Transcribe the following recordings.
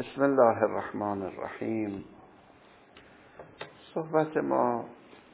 بسم الله الرحمن الرحیم. صحبت ما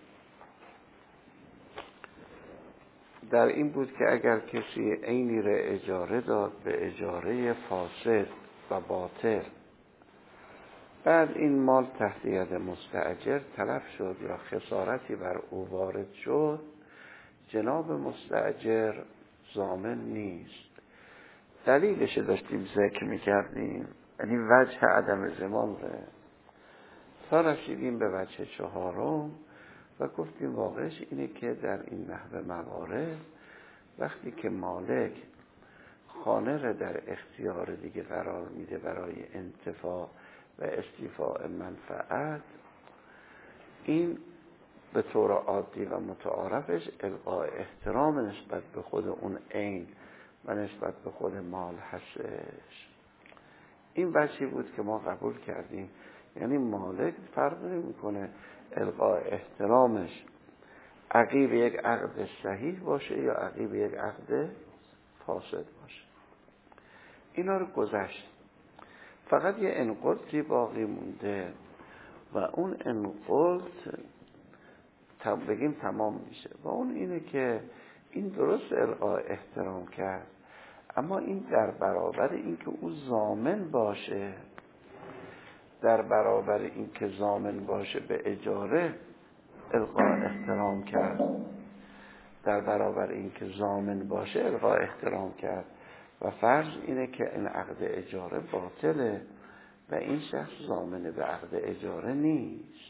در این بود که اگر کسی عینی را اجاره داد به اجاره فاسد و باطل، بعد این مال تحت ید مستأجر تلف شد یا خسارتی بر او وارد شد، جناب مستأجر ضامن نیست. دلیلش داشتیم ذکر میکردیم، یعنی وجه عدم ضمان را، تا رسیدیم به وجه چهارم و گفتیم واقعش اینه که در این نحو موارد وقتی که مالک خانه را در اختیار دیگه قرار میده برای انتفاع و استیفاء منفعت، این به طور عادی و متعارفش القاء احترام نسبت به خود اون عین و نسبت به خود مال هستش. این بچی بود که ما قبول کردیم، یعنی مالک فرق نمی‌کنه القاء احترامش عقیب یک عقد صحیح باشه یا عقیب یک عقد فاسد باشه. اینا رو گذشت، فقط یه انقلتی باقی مونده و اون انقلت بگیم تمام میشه و اون اینه که این درست القاء احترام کرد، اما این در برابر این که او ضامن باشه، در برابر این که ضامن باشه به اجاره القاء احترام کرد، در برابر این که ضامن باشه القاء احترام کرد و فرض اینه که این عقد اجاره باطله و این شخص ضامن به عقد اجاره نیست.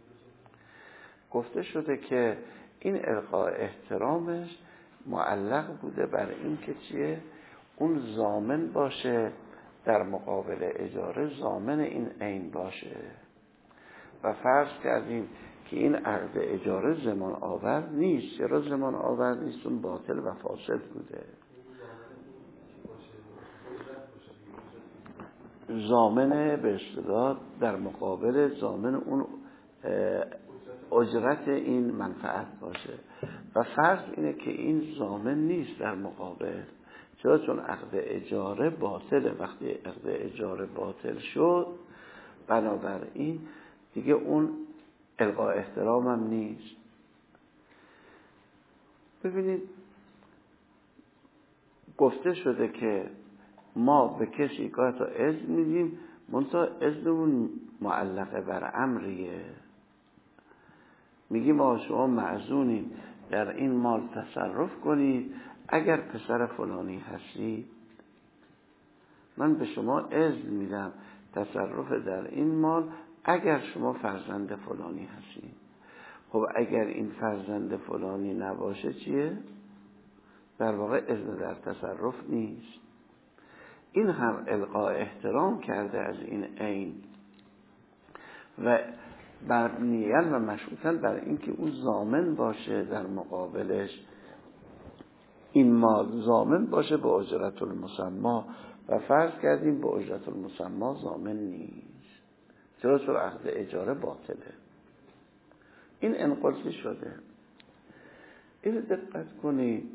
گفته شده که این القاء احترامش معلق بوده بر این که چیه؟ اون ضامن باشه در مقابل اجاره، ضامن این عین باشه و فرض کردیم که این عقد اجاره ضمان آور نیست. چرا ضمان آور نیست؟ اون باطل و فاسد بوده. ضامن به اصطلاح در مقابل ضامن اون اجرت این منفعت باشه و فرض اینه که این ضامن نیست در مقابل. چرا؟ چون عقد اجاره باطله. وقتی عقد اجاره باطل شد، بنابراین دیگه اون القاء احترام هم نیست. ببینید گفته شده که ما به کسی گاهی تا اذن میدیم، منتها اذنمون معلقه بر امریه. میگیم آقا شما معزونید در این مال تصرف کنید، اگر پسر فلانی هستی من به شما اذن میدم تصرف در این مال اگر شما فرزند فلانی هستی. خب اگر این فرزند فلانی نباشه چیه؟ در واقع اذن در تصرف نیست. این هم القاء احترام کرده از این عین و مبنیاً و مشروطاً بر اینکه او ضامن باشه در مقابلش، این مال ضامن باشه به اجرت المسمی و فرض کردیم به اجرت المسمی ضامن نیست. چرا؟ چون عقد اجاره باطله. این انقلتی شده. این دقت کنید،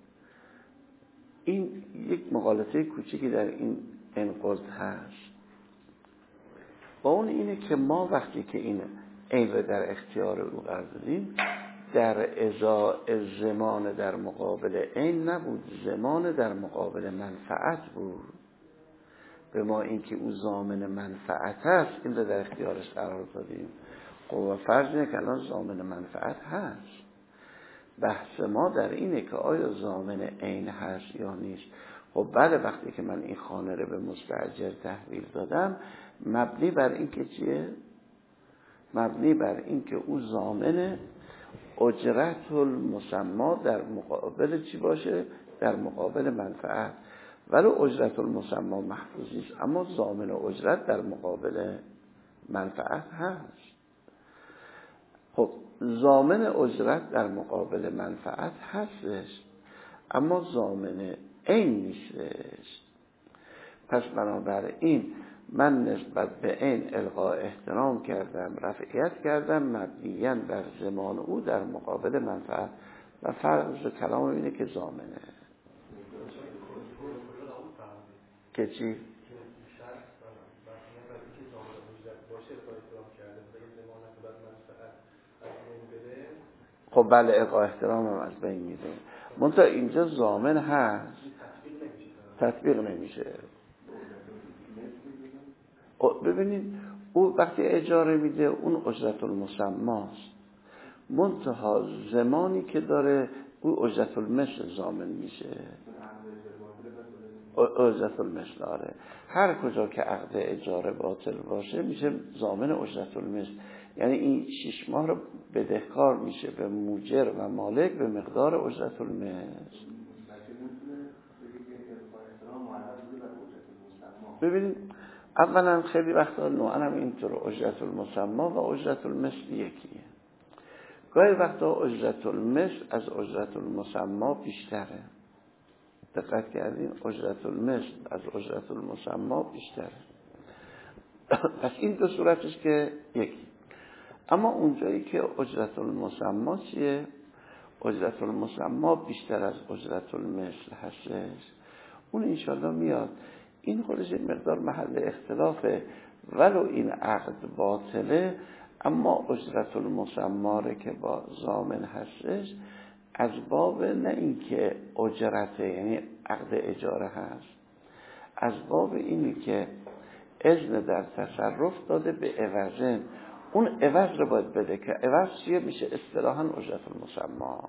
این یک مغالطه کوچیکی در این انقلت هست با اون اینه که ما وقتی که این عین رو در اختیار او قرار دادیم، در ازای زمان در مقابل عین نبود، زمان در مقابل منفعت بود. به ما اینکه او ضامن منفعت هست این رو در اختیارش قرار دادیم. خب فرض اینه که الان ضامن منفعت هست. بحث ما در اینه که آیا ضامن عین هست یا نیست. خب بله، وقتی که من این خانه رو به مستأجر تحویل دادم، مبنی بر این که چیه؟ مبنی بر این که او ضامن اجرت المسمی در مقابل چی باشه؟ در مقابل منفعت. ولی اجرت المسمی محفوظ نیست، اما ضامن اجرت در مقابل منفعت هست. خب ضامن اجرت در مقابل منفعت هستش، اما ضامن عین نیستش. پس بنابراین من نسبت به عین القاء احترام کردم، رفعیت کردم مبنیاً بر ضمان او در مقابل منفعت و فرض کلام اینه که ضامنه. که چی؟ خب بله، القاء احترام هم از بین میره. منتها اینجا ضامن هست، تطبیق نمیشه. ببینید او وقتی اجاره میده اون اجرت المسماست، منتها زمانی که داره او اجرت المثل ضامن میشه. اجرت المثل آره، هر کجا که عقد اجاره باطل باشه میشه ضامن اجرت المثل. یعنی این 6 ماه رو بدهکار میشه به موجر و مالک به مقدار اجرت المثل. ببینید اولا خیلی وقتا نوعا هم اینطور اجرت المسما و اجرت المثل یکیه. گاهی وقتا اجرت المثل از اجرت المسما بیشتره. دقت کردین؟ اجرت المثل از اجرت المسما بیشتره. پس این دو صورتش که یکی. اما اونجایی که اجرت المسما چیه؟ اجرت المسما بیشتر از اجرت المثل هستش، اون انشالله میاد. این خودش مقدار محل اختلافه، ولو این عقد باطله اما اجرت المسما که با ضامن هستش از باب نه اینکه اجرته، یعنی عقد اجاره هست، از باب اینی که اذن در تصرف داده به عوضن، اون عوض رو باید بده که عوض چیه؟ میشه اصطلاحاً اجرت المسما.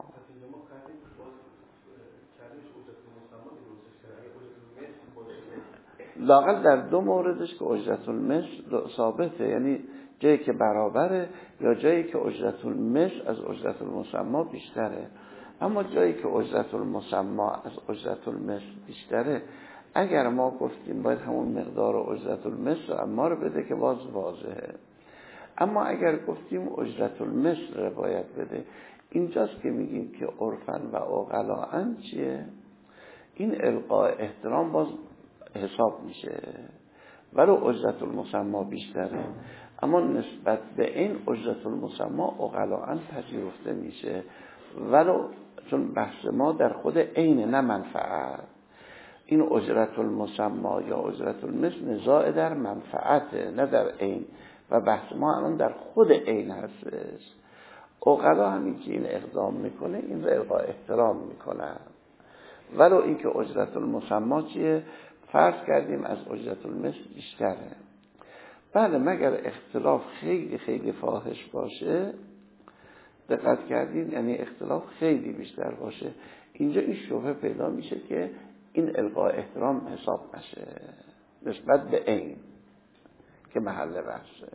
لااقل در دو موردش که اجرت المثل ثابته، یعنی جایی که برابره یا جایی که اجرت المثل از اجرت المسما بیشتره. اما جایی که اجرت المسما از اجرت المثل بیشتره، اگر ما گفتیم باید همون مقدار اجرت المثل اما رو بده که باز واضحه. اما اگر گفتیم اجرت المثل رو باید بده، اینجاست که میگیم که عرفاً و عقلاً چیه؟ این القاء احترام باز حساب میشه، ولو اجرت المسما بیشتره، اما نسبت به این اجرت المسما عقلاً پذیرفته میشه، ولو چون بحث ما در خود عین نه منفعت. این اجرت المسما یا اجرت المثل نزاع در منفعته نه در عین، و بحث ما الان در خود عین هستش. عقلا همین که این اقدام میکنه این را القاء احترام میکنه، ولو اینکه اجرت المسما چیه؟ فرض کردیم از اجرت المثل بیشتره. بله، مگر اختلاف خیلی خیلی فاحش باشه، دقت کردین؟ یعنی اختلاف خیلی بیشتر باشه، اینجا این شبهه پیدا میشه که این القاء احترام حساب نشه نسبت به عین که محل بحثه.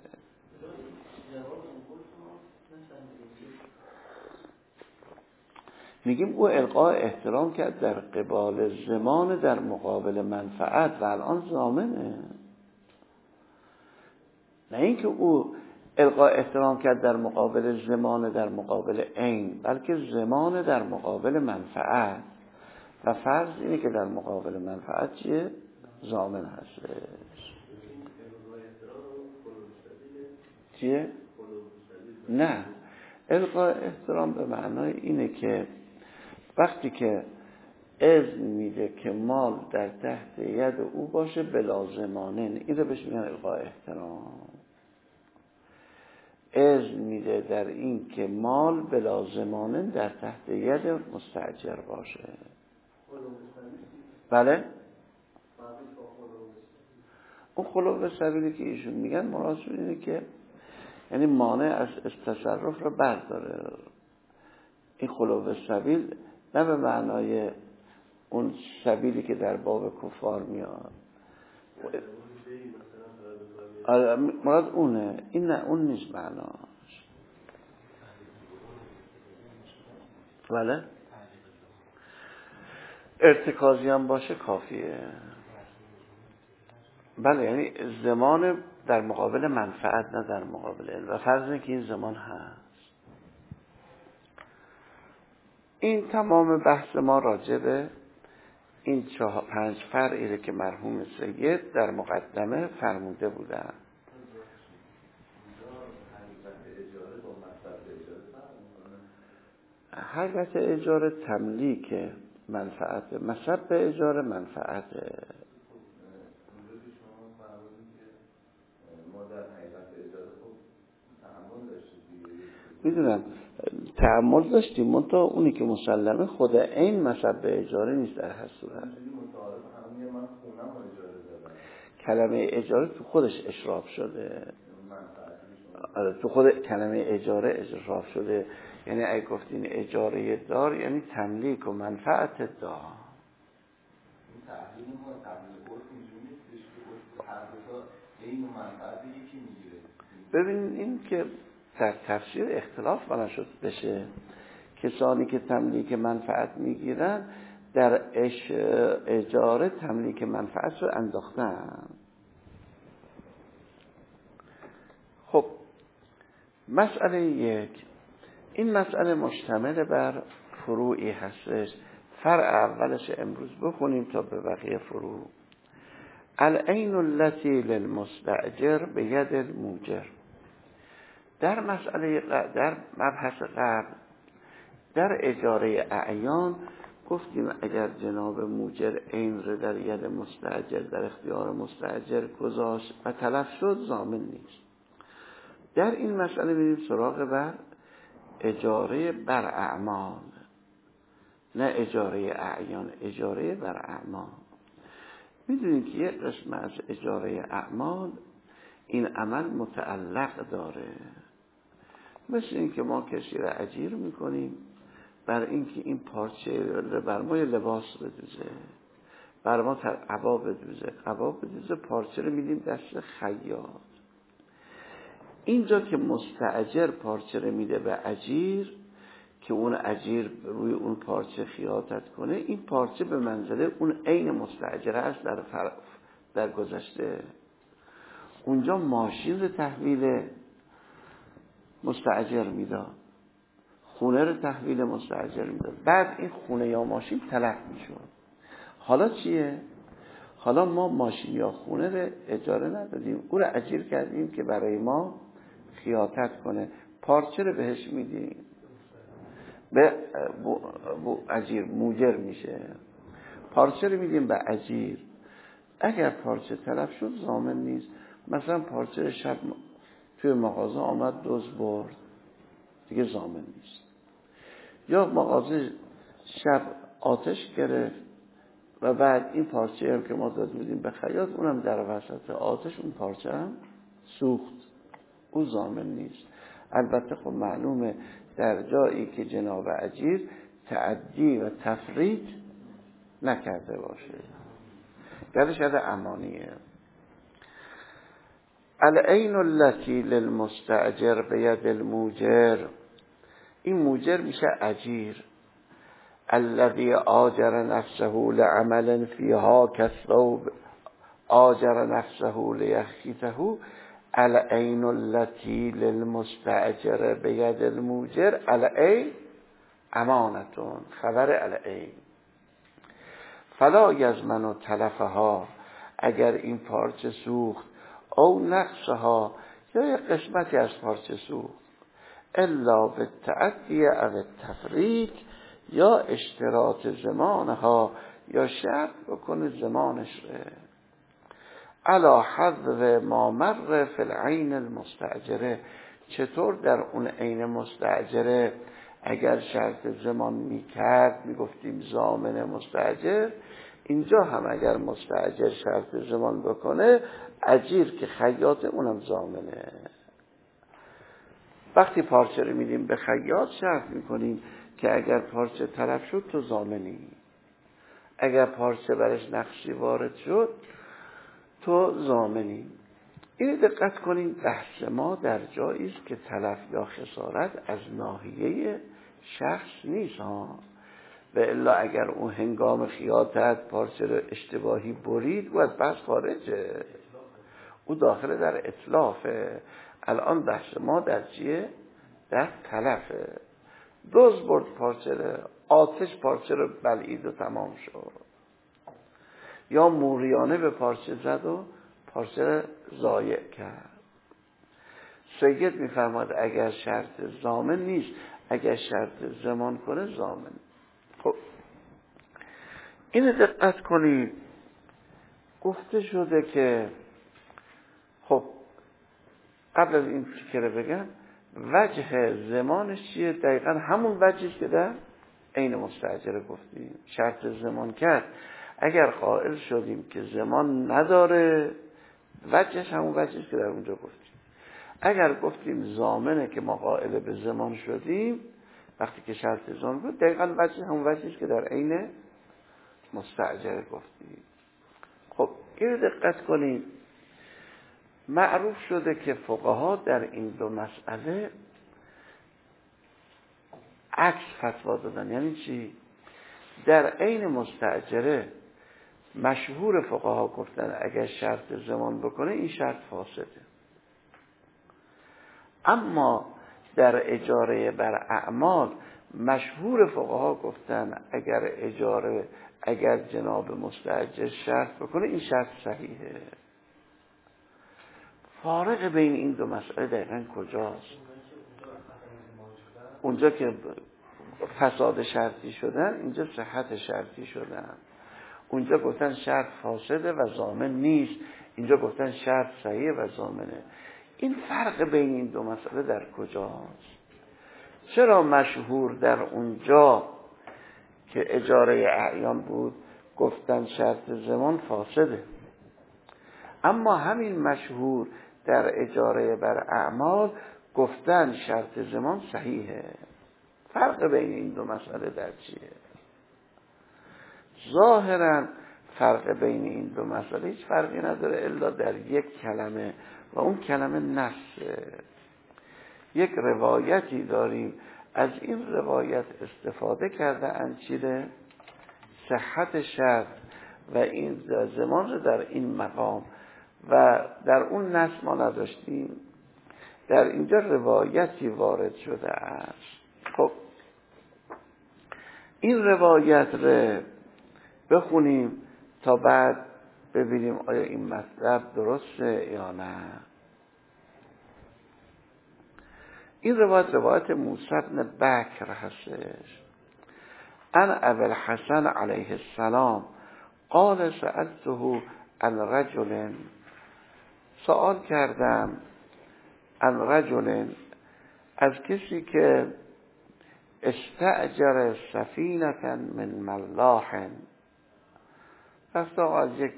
میگیم او القاء احترام کرد در قبال زمان در مقابل منفعت و الان ضامنه. نه اینکه او القاء احترام کرد در مقابل زمان در مقابل عین، بلکه زمان در مقابل منفعت، و فرض اینه که در مقابل منفعت چیه؟ ضامن هستش. چیه؟ نه، القاء احترام به معنای اینه که وقتی که اذن میده که مال در تحت ید او باشه بلا ضمانن، این رو بهش میگن القاء احترام. اذن میده در این که مال بلا ضمانن در تحت ید مستاجر باشه. بله؟ اون خلو سبیلی که ایشون میگن مرادشون اینه که یعنی مانع از تصرف رو برداره. این خلو سبیل نه به معنای اون سبیلی که در باب کفار میاد، مراد اونه، این نه، اون نیست معناش. بله؟ ارتکازی هم باشه کافیه. بله، یعنی زمان در مقابل منفعت نه در مقابل علم، و فرض اینه که این زمان هست. این تمام بحث ما راجع به این 5 فرعی که مرحوم سید در مقدمه فرموده بودن. حقیقت اجاره تملیک منفعت، مصب اجاره منفعته. میدونم تعامل داشتیم منتها اونی که مسلمه خود این مصب به اجاره نیست در هر صورت. کلمه اجاره تو خودش اشراف شده. تو خود کلمه اجاره اشراف شده. یعنی اگه گفتین اجاره دار یعنی تملیک و منفعت دار. ببین این که در تفسیر اختلاف بنا شد بشه. کسانی که تملیک منفعت میگیرن در اجاره تملیک منفعت رو انداختن. خب مسئله یک، این مسئله مشتمل بر فروعی هستش. فرع اولش امروز بخونیم تا به بقیه فروع. العین التي للمستأجر بید الموجر. در مسئله در مبحث قبل در اجاره اعیان گفتیم اگر جناب موجر عین رو در ید مستأجر در اختیار مستأجر گذاشت و تلف شد ضامن نیست. در این مسئله میریم سراغ بر اجاره بر اعمال، نه اجاره اعیان، اجاره بر اعمال. میدونید که یک قسم از اجاره اعمال این عمل متعلق داره. مثل این که ما کسی را اجیر میکنیم بر اینکه این پارچه بر ما لباس بدوزه، بر ما قبا بدوزه، پارچه رو میدیم دست خیاط. اینجا که مستأجر پارچه رو میده به اجیر که اون اجیر روی اون پارچه خیاطت کنه، این پارچه به منزله اون عین مستأجر است در گذشته. اونجا ماشین رو تحویل مستأجر میداد، خونه رو تحویل مستأجر میداد، بعد این خونه یا ماشین تلف میشد. حالا چیه؟ حالا ما ماشین یا خونه رو اجاره ندادیم، او رو اجیر کردیم که برای ما خیاطت کنه، پارچه رو بهش میدیم، به اجیر موجر میشه، پارچه رو میدیم به اجیر. اگر پارچه تلف شد ضامن نیست. مثلا پارچه شب توی مغازه آمد دزد برد، دیگه ضامن نیست. یا مغازه شب آتش گرفت و بعد این پارچه هم که ما داده بودیم به خیاط اونم در وسط آتش اون پارچه هم سوخت، او ضامن نیست. البته خب معلومه در جایی که جناب اجیر تعدی و تفریط نکرده باشه، گرش از امانیه. العین التي للمستأجر بید الموجر، این موجر میشه اجیر. الذي آجر نفسه لعمل فيها كالثوب آجر نفسه ليخيته. العین التي للمستأجر بید الموجر. العین امانتون، خبر العین. فلا یضمن تلفها، اگر این پارچه سوخت، او نقصها یا یک قسمتی از پارچه سوخت، الا بالتعدی او التفریط، یا اشتراط زمانها، یا شرط بکنه زمانش ره. علی حذف ما مر فی العین المستأجره، چطور در اون عین مستأجره اگر شرط زمان میکرد میگفتیم ضامن مستأجر، اینجا هم اگر مستأجر شرط زمان بکنه اجیر که خیاط اونم ضامنه. وقتی پارچه رو میدیم به خیاط شرط میکنیم که اگر پارچه تلف شد تو ضامنی، اگر پارچه برش نقشی وارد شد تو ضامنی. اینو دقت کنین، بحث ما در جایی است که تلف یا خسارت از ناحیه شخص نیست ها. و الا اگر اون هنگام خیاطت پارچه رو اشتباهی برید و از بحث خارجه، او داخل در اطلافه. الان بحث ما در چیه؟ در تلفه. دزد برد پارچه رو، آتش پارچه رو بلعید و تمام شد، یا موریانه به پارچه زد و پارچه ضایع کرد. سید میفرماد اگر شرط ضامن نیست، اگر شرط زمان کنه ضامن. خب اینو دقت کنید، گفته شده که خب قبل از این فکر بگم وجه زمانش چیه؟ دقیقا همون وجهی که در عین مستأجره گفتیم. شرط زمان کرد اگر قائل شدیم که زمان نداره، وجهش همون وجهی که در اونجا گفتیم. اگر گفتیم ضامنه که ما قائل به زمان شدیم، وقتی که شرط زمان بود دقیقا وجه همون وجهی که در عین مستأجره گفتیم. خب این دقت کنید، معروف شده که فقها در این دو مسئله عکس فتوا دادن. یعنی چی؟ در عین مستأجره مشهور فقها گفتن اگر شرط زمان بکنه این شرط فاسده، اما در اجاره بر اعمال مشهور فقها گفتن اگر جناب مستأجر شرط بکنه این شرط صحیحه. فارق بین این دو مسئله دقیقاً کجاست؟ اونجا که فساد شرطی شدن، اینجا صحت شرطی شدن. اونجا گفتن شرط فاسده و ضامن نیست، اینجا گفتن شرط صحیحه و ضامنه. این فرق بین این دو مسئله در کجاست؟ چرا مشهور در اونجا که اجاره اعیان بود گفتن شرط زمان فاسده، اما همین مشهور در اجاره بر اعمال گفتن شرط زمان صحیحه؟ فرق بین این دو مسئله در چیه؟ ظاهرا فرق بین این دو مسئله هیچ فرقی نداره الا در یک کلمه و اون کلمه نصه. یک روایتی داریم، از این روایت استفاده کرده انچیده صحت شرط و این زمان رو در این مقام، و در اون نص ما نداشتیم، در اینجا روایتی وارد شده است. خب این روایت رو بخونیم تا بعد ببینیم آیا این مطلب درسته یا نه. این روایت موسی بن بکر هستش. ان ابی الحسن علیه السلام قال سألته عن رجل، سوال کردم عن رجل، از کسی که استأجر سفینة من ملاح، پس از یک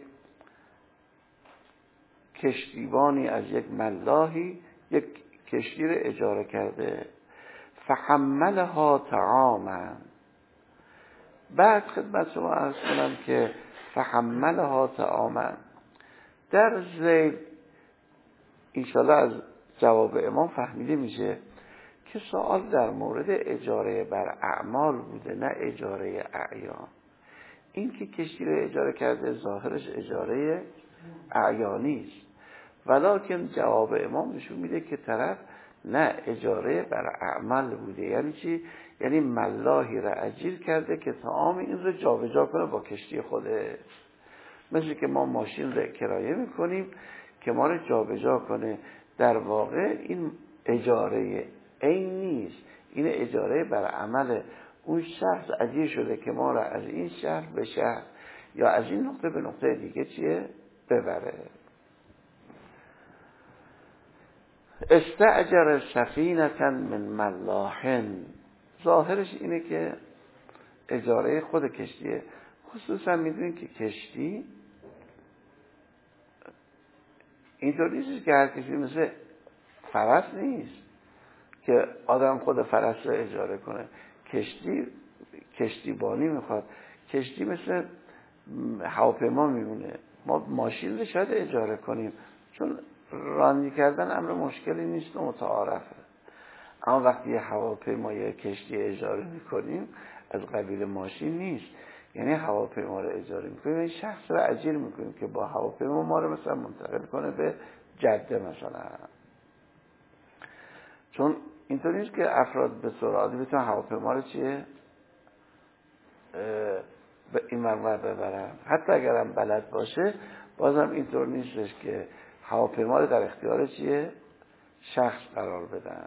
کشتیبانی از یک ملاحی یک کشتی رو اجاره کرده، فحملها طعاما، بعد خدمت شما عرض کنم که فحملها طعاما در ذیل انشاءالله از جواب امام فهمیده میشه که سوال در مورد اجاره بر اعمال بوده نه اجاره اعیان. این که کشتی رو اجاره کرده ظاهرش اجاره اعیانی است، ولکن جواب امام نشون میده که طرف نه اجاره بر اعمال بوده. یعنی چی؟ یعنی ملاحی را اجیر کرده که طعام این رو جابجا کنه با کشتی خوده، مثل که ما ماشین رو کرایه میکنیم که ما رو جابجا کنه. در واقع این اجاره عین نیست، این اجاره بر عمل اون شخص اجیر شده که ما را از این شهر به شهر یا از این نقطه به نقطه دیگه چیه ببره. استأجر سفینة من ملاح، ظاهرش اینه که اجاره خود کشتیه. خصوصا میدونین که کشتی اینطور نیست که هر کشتی مثل فرس نیست که آدم خود فرس رو اجاره کنه. کشتیبانی میخواد. کشتی مثل هواپیما میمونه. ما ماشین رو شاید اجاره کنیم چون رانی کردن امر مشکلی نیست و متعارفه، اما وقتی یه هواپیما یا کشتی اجاره میکنیم از قبیل ماشین نیست. یعنی هواپیما رو اجاره میکنیم، این شخص رو اجیر میکنیم که با هواپیما ما رو مثلا منتقل کنه به جده مثلا، چون اینطور نیست که افراد به سرعتی بتونن هواپیما رو چیه به این منور ببرن. حتی اگرم بلد باشه بازم اینطور نیستش که هواپیما رو در اختیار چیه شخص قرار بدن.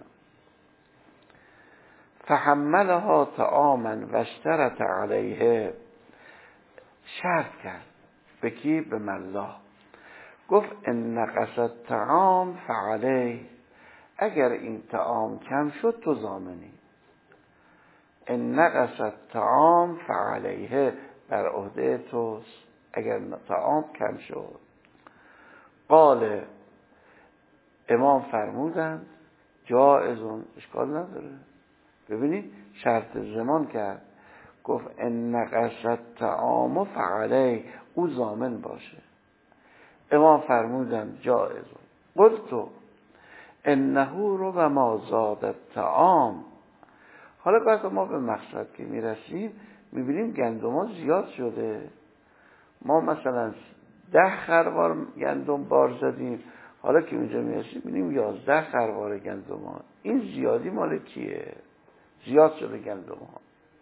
فحملها طعاما واشترط علیه، شرط کرد به کی؟ به ملاح. گفت ان نقص الطعام فعلیه، اگر این طعام کم شد تو ضامنی. ان نقص الطعام فعلیه، بر عهده توست اگر طعام کم شد. قال امام فرمودند جائزون، اشکال نداره. ببینید شرط زمان کرد، گفت ان نقص الطعام فعلیه، او ضامن باشه. امام فرمودند جائزون. قلت انه ربما زاد الطعام. حالا بعد ما به مقصد که میرسیم میبینیم گندم ها زیاد شده. ما مثلا 10 خروار گندم بار زدیم، حالا که اونجا میرسیم میبینیم 11 خروار گندم ها. این زیادی مال کیه؟ زیاد شده گندم ها.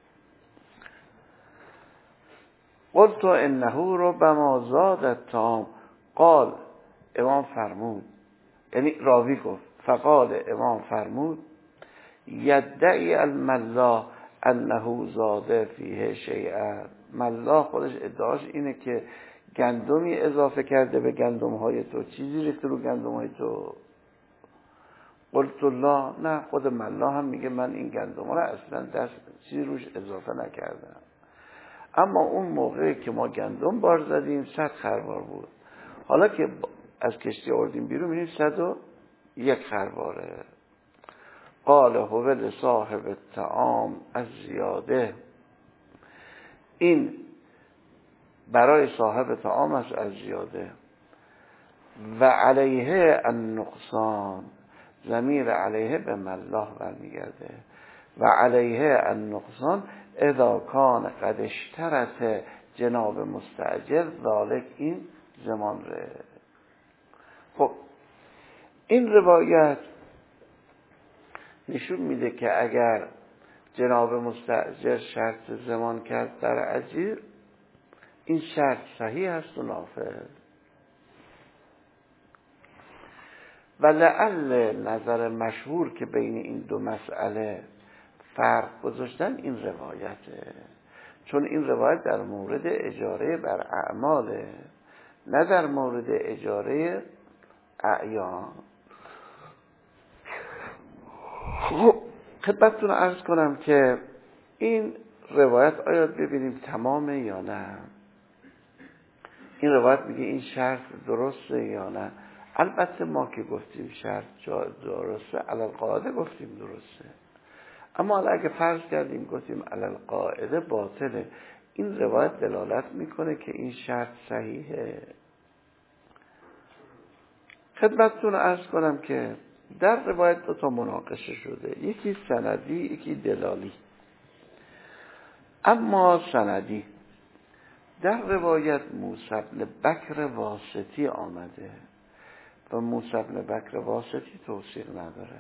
قلت انه ربما زاد الطعام. قال امام فرمود، یعنی راوی گفت، فقال امام فرمود یدعی الملا انه زاده فیه شیئا. ملا خودش ادعاش اینه که گندمی اضافه کرده به گندم های تو، چیزی ریخته رو گندم های تو. قلت لا، نه، خود ملا هم میگه من این گندم ها رو اصلا دست چیزی روش اضافه نکردم. اما اون موقعی که ما گندم بار زدیم 100 خروار بود، حالا که از کشتی آوردیم بیرون میبینیم 101 خرواره. قال هو لصاحب الطعام از زیاده، این برای صاحب طعام است از زیاده. و علیه النقصان، ضمیر علیه به ملاح برمیگرده. و علیه النقصان اذا کان قد اشترط جناب مستأجر ذالک، این زمان ره. خب این روایت نشون میده که اگر جناب مستأجر شرط زمان کرد در اجیر، این شرط صحیح است و نافذ. و لعل نظر مشهور که بین این دو مسئله فرق گذاشتن این روایته، چون این روایت در مورد اجاره بر اعماله، نه در مورد اجاره اعیان. خدمتتون عرض کنم که این روایت آیا ببینیم تمامه یا نه. این روایت میگه این شرط درسته یا نه. البته ما که گفتیم شرط درسته، علی القاعده گفتیم درسته. اما اگه فرض کردیم گفتیم علی القاعده باطله، این روایت دلالت میکنه که این شرط صحیحه. خدمتتون عرض کنم که در روایت دو تا مناقشه شده، یکی سندی یکی دلالی. اما سندی در روایت موسی بن بکر واسطی آمده و موسی بن بکر واسطی توثیق نداره.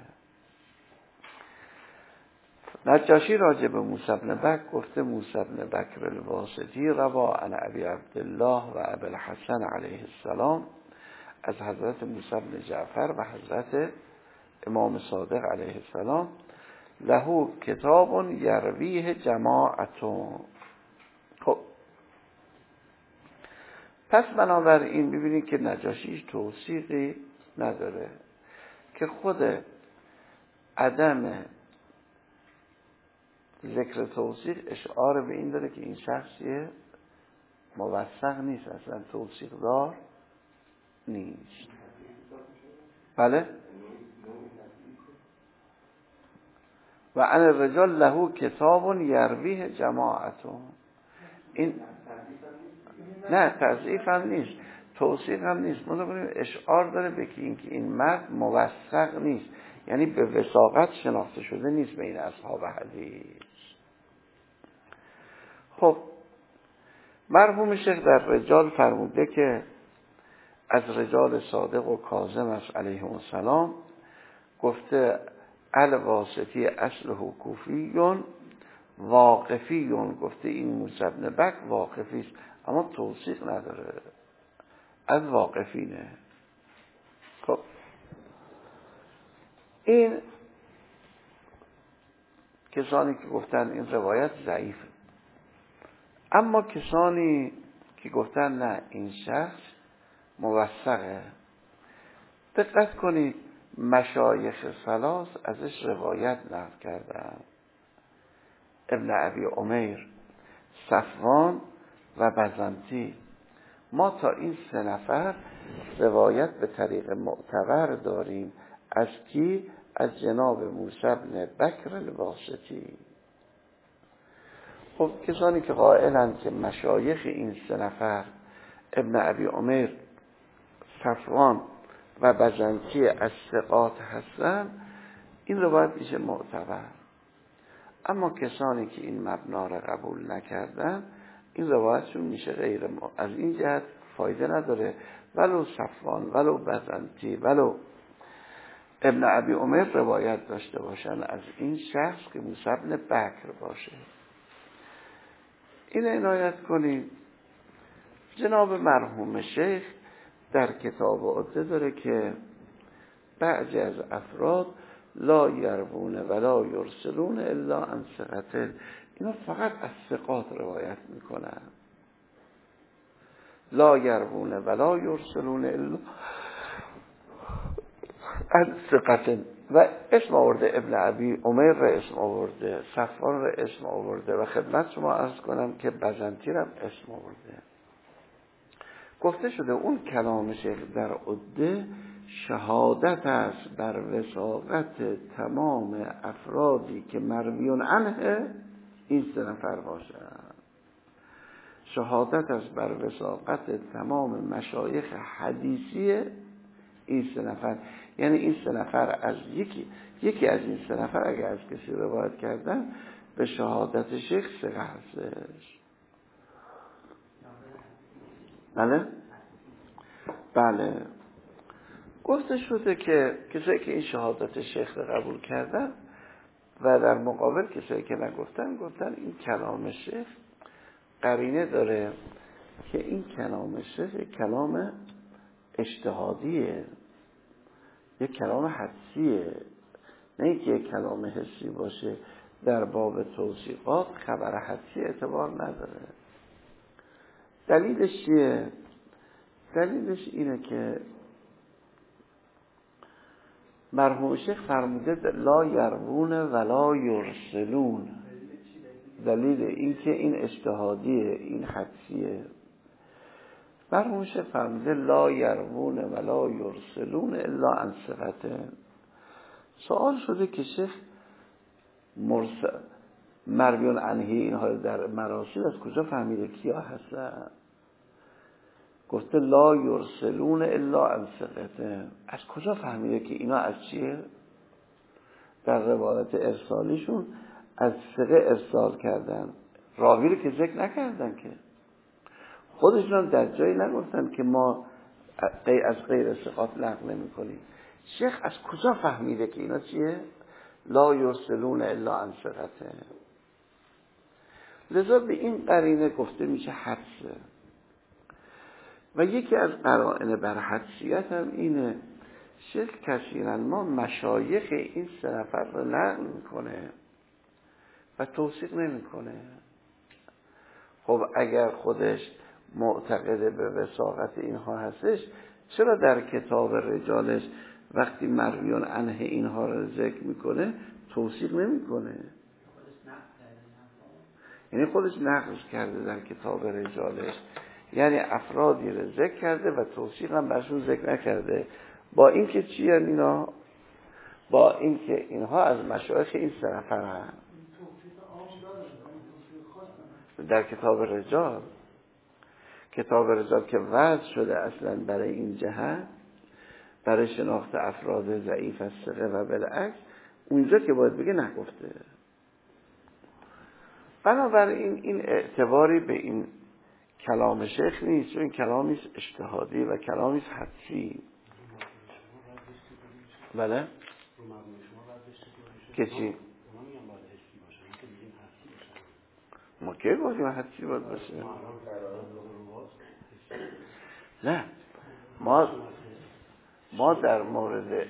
نجاشی راجع به موسی بن بکر گفته موسی بن بکر الواسطی روا عن ابی عبدالله و ابی الحسن علیه السلام، از حضرت موسی بن جعفر و حضرت امام صادق علیه السلام، له کتاب یرویه جماعتون. خب پس بنابراین ببینید که نجاشی توثیقی نداره، که خود عدم ذکر توثیق اشعار به این داره که این شخصیه موثق نیست، اصلا توثیق دار نیست. بله. و عن الرجال له کتاب یرویه جماعتون. این نه تضعیف هم نیست، توثیق هم نیست، ما اشعار داره به اینکه این مرد موثق نیست، یعنی به وثاقت شناخته شده نیست بین اصحاب حدیث. خب مرحوم شیخ در رجال فرموده که از رجال صادق و کاظم است علیهم السلام، گفته الواسطی اصله کوفیون واقفیون، گفته این موسی بن بکر واقفی است، اما توثیق نداره، از واقفینه. خب این کسانی که گفتن این روایت ضعیفه، اما کسانی که گفتن نه این شخص موثقه. دقت کنید مشایخ ثلاث ازش روایت نقل کردن: ابن ابی عمیر، صفوان و بزنتی. ما تا این 3 نفر روایت به طریق معتبر داریم. از کی؟ از جناب موسی بن بکر الواسطی. خب کسانی که قائلند که مشایخ این 3 نفر ابن ابی عمیر، صفوان و بزنتی از ثقات هستن، این روایت میشه معتبر. اما کسانی که این مبنا را قبول نکردن، این روایتشون میشه غیر از این جهت فایده نداره. ولو صفوان، ولو بزنتی، ولو ابن ابی عمر روایت داشته باشن از این شخص که موسی بن بکر باشه. این عنایت کنید. جناب مرحوم شیخ در کتاب عده داره که بعضی از افراد لا یروون ولا یرسلون الا عن ثقة، اینا فقط از ثقات روایت میکنن. لا یروون ولا یرسلون الا عن ثقة. و اسم آورده ابن ابی عمر را اسم آورده، صفوان را اسم آورده و خدمت شما عرض کنم که بزنتی را اسم آورده. گفته شده اون کلام شیخ در عده شهادت است بر وثاقت تمام افرادی که مرویون عنه این 3 نفر باشند. شهادت است بر وثاقت تمام مشایخ حدیثی این 3 نفر. یعنی این 3 نفر از یکی از این 3 نفر اگر از کسی روایت کردن به شهادت شیخ ثقه هستش. بله. گفته شده که کسایی که این شهادت شیخ رو قبول کردن و در مقابل کسایی که نگفتن، گفتن این کلام شیخ قرینه داره که این کلام شیخ یک کلام اجتهادیه، یک کلام حدسیه، نه اینکه یک کلام حسی باشه. در باب توثیقات خبر حدسی اعتبار نداره. دلیلش چیه؟ دلیلش اینه که مرحوم شیخ فرموده لا یروون ولا یرسلون. دلیل این که این اجتهادیه، این حدسیه. مرحوم شیخ فرموده لا یروون ولا یرسلون الا عن ثقة. سوال شده که شیخ مرویون عنه اینها در مراسل از کجا فهمیده کیا هستن؟ گفته لا یرسلون الا عن ثقة. از کجا فهمیده که اینا از چیه؟ در روایت ارسالیشون از ثقه ارسال کردن، راوی رو که ذکر نکردن، که خودشون در جایی نگفتن که ما از غیر ثقات نقل نمی کنیم. شیخ از کجا فهمیده که اینا چیه؟ لا یرسلون الا عن ثقة. لذا به این قرینه گفته میشه حدسه. و یکی از قرائن بر حدسیت هم اینه شیخ کثیرا ما مشایخ این 3 نفر رو نقل میکنه و توثیق نمیکنه. خب اگر خودش معتقد به وثاقت اینها هستش، چرا در کتاب رجالش وقتی مرویان عنه اینها رو ذکر میکنه توثیق نمیکنه؟ یعنی خودش نقل کرده در کتاب رجالش، یعنی افرادی رو ذکر کرده و توثیق هم برشون ذکر نکرده. با اینکه چی هم اینا؟ با اینکه اینها از مشایخ این 3 نفر هم در کتاب رجال، کتاب رجال که وضع شده اصلا برای این جهت، برای شناخت افراد ضعیف از ثقه و بالعکس، اونجا که باید بگه نگفته. بنابراین این اعتباری به این کلام شیخ نیست، چون این کلامی است اجتهادی و کلامی است حدسی. بله؟ که چی؟ ما که گفتیم حدسی باید باشه؟ نه، ما در مورد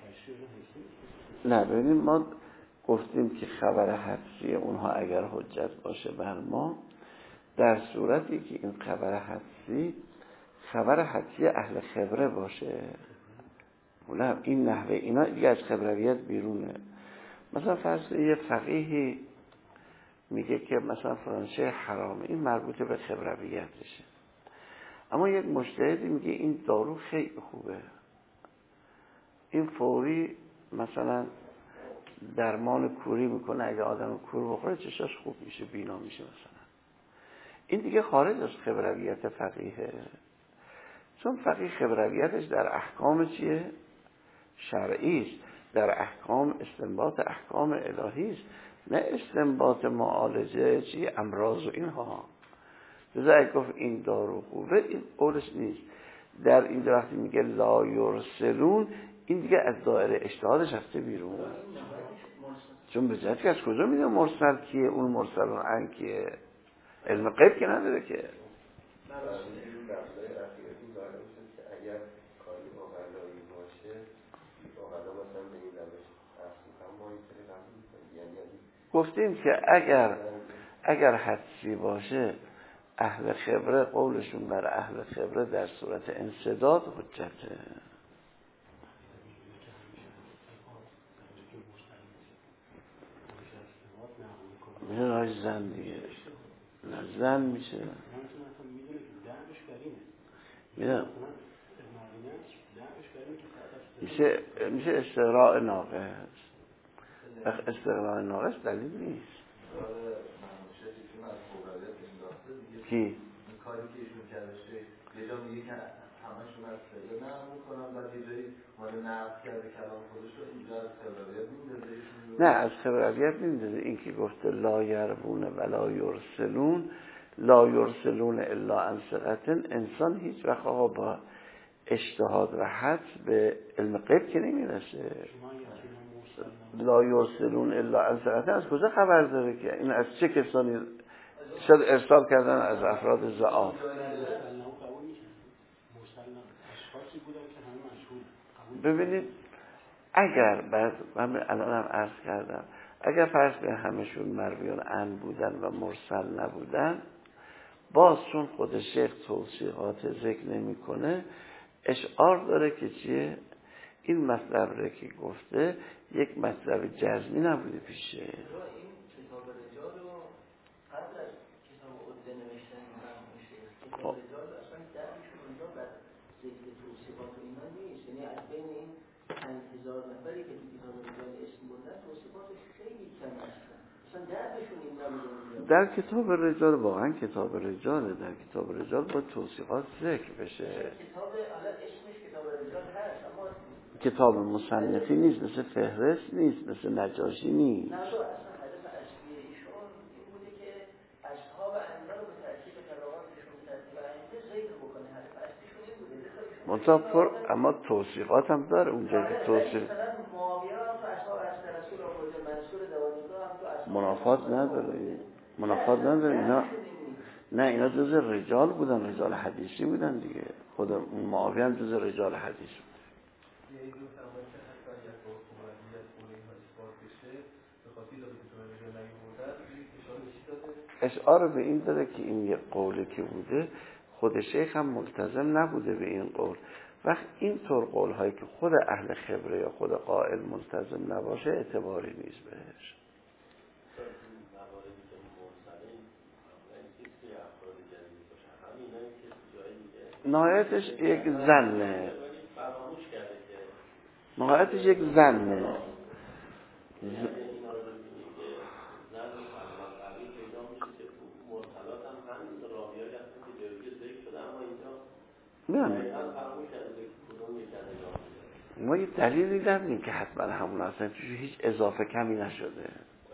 نه ببینیم، ما گفتیم که خبر حدسی اونها اگر حجت باشه بر ما، در صورتی که این خبر حدسی اهل خبره باشه. نه این نحوه اینا دیگه از خبرویت بیرونه. مثلا فرض یه فقیهی میگه که مثلا فرانسه حرامه، این مربوط به خبرویتشه. اما یک مجتهدی میگه این دارو خیلی خوبه، این فوری مثلا درمان کوری میکنه، اگه آدم کور بخوره چشاش خوب میشه، بینا میشه مثلا. این دیگه خارج از خبرویت فقیهه، چون فقیه خبرویتش در احکام چیه؟ شرعی است، در احکام استنباط احکام الهی است، نه استنباط معالجه چی امراض و اینها. لذا اگه گفت این دارو خوبه، این قولش نیست. در این وقتی میگه لا یرسلون، این دیگه از دایره اجتهادش رفته بیرون، چون به جهت که از کجا میده مرسل کیه، اون مرسلون عن کیه، علم غیب که نداره که. اگر کاری مقلایی باشه مقلا مثلا به این روش اصلا ما این طریق قبول کنیم، یعنی گفتیم که اگر حدسی باشه اهل خبره قولشون بر اهل خبره در صورت انسداد حجته. میشه رای زن دیگه، نه زن میشه میشه استقراء ناقص. استقراء ناقص دلیل نیست. کی؟ کاری که ایشون کرده یه جا میگه که همشون از خبره نقل میکنن، بعد یه جایی مال نقل کرده کلام خودش رو اینجا از خبرویت میندازه. نه از خبرویت میندازه. این که گفته لا یربون ولا یرسلون، لا یرسلون الا عن ثقة، انسان هیچ وقت با اجتهاد و حدس به علم غیب که نمیرسه. لا یرسلون الا عن ثقة از کجا خبر داره که این از چه کسانی شاید ارسال کردن؟ از افراد ضعاف. ببینید اگر من الانم عرض کردم اگر فرض به همشون مرویان عن بودن و مرسل نبودن، باز چون خود شیخ توصیحات ذکر نمیکنه، اشعار داره که چیه؟ این مطلب رو که گفته یک مطلب جزمی نبوده پیشه. این کتاب رجال رو قبل از کتاب عده نوشتن کتاب رجال اصلا درشون اونجا بر ذکر توصیحات و اینا نیست، یعنی از بین این 5000 نفری که تو کتاب رجال اسم بردن توصیحاتش خیلی کم هستن، اصلا درشون این نبوده. در کتاب رجال واقعا کتاب رجاله، در کتاب رجال با توصیحات ذکر بشه. کتاب حالا اسمش کتاب رجال هست، اما کتاب مصنفی نیست، مثل فهرست نیست، مثل نجاشی نیست. نه اصلا هدف اصلی ایشون این بوده که اصحاب عنده رو به ترتیب طبقاتشون ترتیب عنده ذکر بکنه، هدف اصلیشون این بوده. اما توصیقات هم داره اونجا که توصیق مثلا معاویه هم تو اصحاب رسول آورده، منصور دوازده هم تو اصحاب منافات نداره اینا. نه اینا جز رجال بودن، رجال حدیثی بودن دیگه. خود معاویه هم جز رجال حدیث بود. اشعار به این داره که این یک قولی که بوده، خود شیخ هم ملتزم نبوده به این قول. وقت این طور قول هایی که خود اهل خبره یا خود قائل ملتزم نباشه اعتباری نیست بهش. نهایتش یک زنه، نهایتش یک زنه. ما یه دلیلی نداریم که حتما همون اصلا توش هیچ اضافه کمی نشده.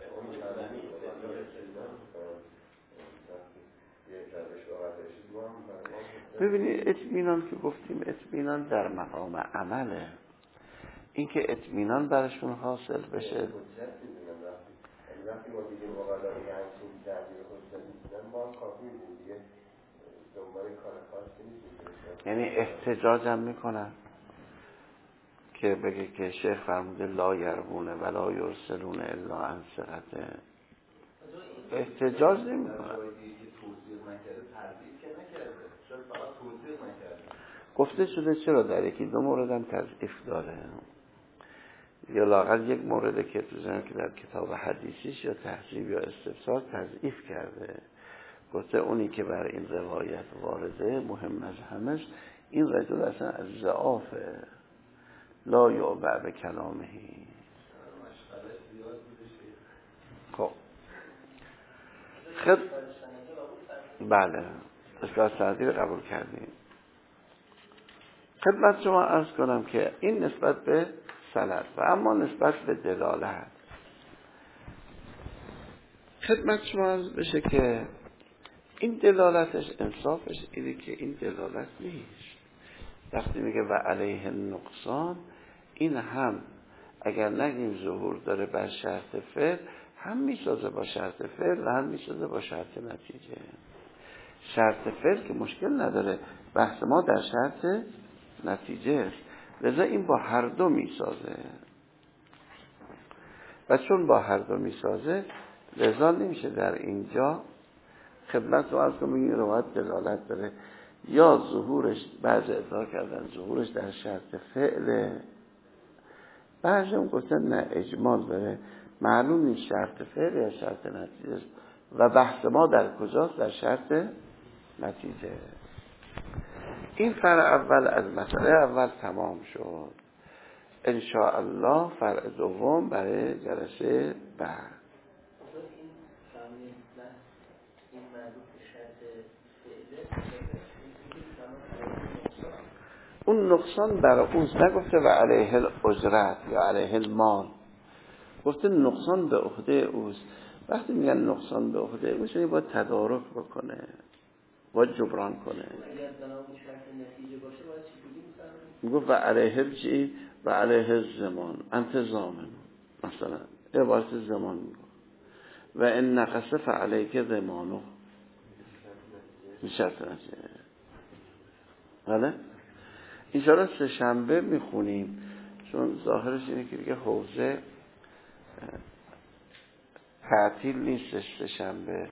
ببینید اطمینان که گفتیم اطمینان در مقام عمله، این که اطمینان برشون حاصل بشه. وقتی ما دیگه مقالایی همچین تعبیر حجتی بودن ما هم کافی میدیم دیگه دنبال کار خاصی نیست. یعنی احتجاج هم میکنن که بگه که شیخ فرموده لا یربونه ولا یرسلون الا عن ثقة، احتجاج نمیکنن. گفته شده چرا در یکی دو مورد هم تضعیف داره، یا لااقل یک مورد که تو ذهنم که در کتاب حدیثیش یا تحذیب یا استفسار تضعیف کرده. گفته اونی که بر این روایت وارده مهم از همش این رجل اصلا از ضعافه، لا یعبع به کلامهی. خب بله اشکال سندی رو قبول کردیم. خدمت شما عرض کنم که این نسبت به سند و اما نسبت به دلالت خدمت شما عرض بشه که این دلالتش انصافش اینه که این دلالت نیست. وقتی میگه و علیه نقصان، این هم اگر نگیم ظهور داره بر شرط فعل، هم میسازه با شرط فعل و هم میسازه با شرط نتیجه. شرط فعل که مشکل نداره، بحث ما در شرط نتیجه است، لذا این با هر دو میسازه و چون با هر دو میسازه لذا نمیشه در اینجا خدمت رو از کنم این روایت دلالت داره یا ظهورش، بعضی ادعا کردن ظهورش در شرط فعله، بعضی هم گفتن نه اجمال داره، معلوم نیست شرط فعل یا شرط نتیجه است و بحث ما در کجاست؟ در شرط نتیجه. این فرع اول از مسئله اول تمام شد. ان شاء الله فرع دوم برای جلسه بعد. اون نقصان برای اوست، نگفته و علیه الاجرت یا علیه المال، گفته نقصان به عهده اوست. وقتی میگن نقصان به عهده اوست یعنی باید تدارک بکنه، باید جبران کنه. میگفت و علیه چی؟ و علیه زمان انت زامن، مثلا عبارت زمان میگفت و ان نقص فعلیک زمانو میشه نتیجه. بله انشاءالله سه شنبه میخونیم، چون ظاهرش اینه که دیگه حوزه تعطیل نیستش سه شنبه.